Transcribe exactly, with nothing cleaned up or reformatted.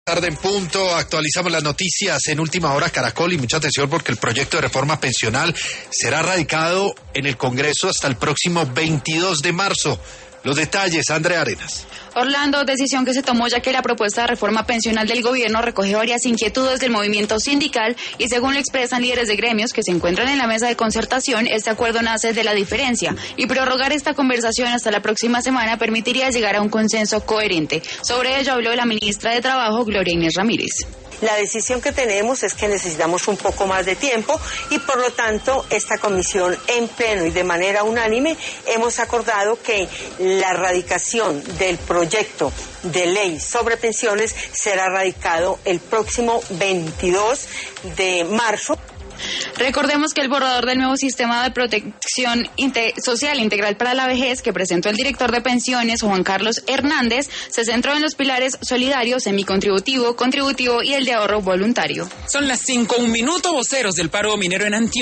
Tarde en punto, actualizamos las noticias en Última Hora Caracol y mucha atención porque el proyecto de reforma pensional será radicado en el Congreso hasta el próximo veintidós de marzo. Los detalles, Andrea Arenas. Orlando, decisión que se tomó ya que la propuesta de reforma pensional del gobierno recoge varias inquietudes del movimiento sindical y según lo expresan líderes de gremios que se encuentran en la mesa de concertación, este acuerdo nace de la diferencia y prorrogar esta conversación hasta la próxima semana permitiría llegar a un consenso coherente. Sobre ello habló la ministra de Trabajo, Gloria Inés Ramírez. La decisión que tenemos es que necesitamos un poco más de tiempo y por lo tanto esta comisión en pleno y de manera unánime hemos acordado que la radicación del proyecto de ley sobre pensiones será radicado el próximo veintidós de marzo. Recordemos que el borrador del nuevo sistema de protección inte- social integral para la vejez que presentó el director de pensiones, Juan Carlos Hernández, se centró en los pilares solidario, semicontributivo, contributivo y el de ahorro voluntario. Son las cinco, un minuto, voceros del paro minero en Antioquia.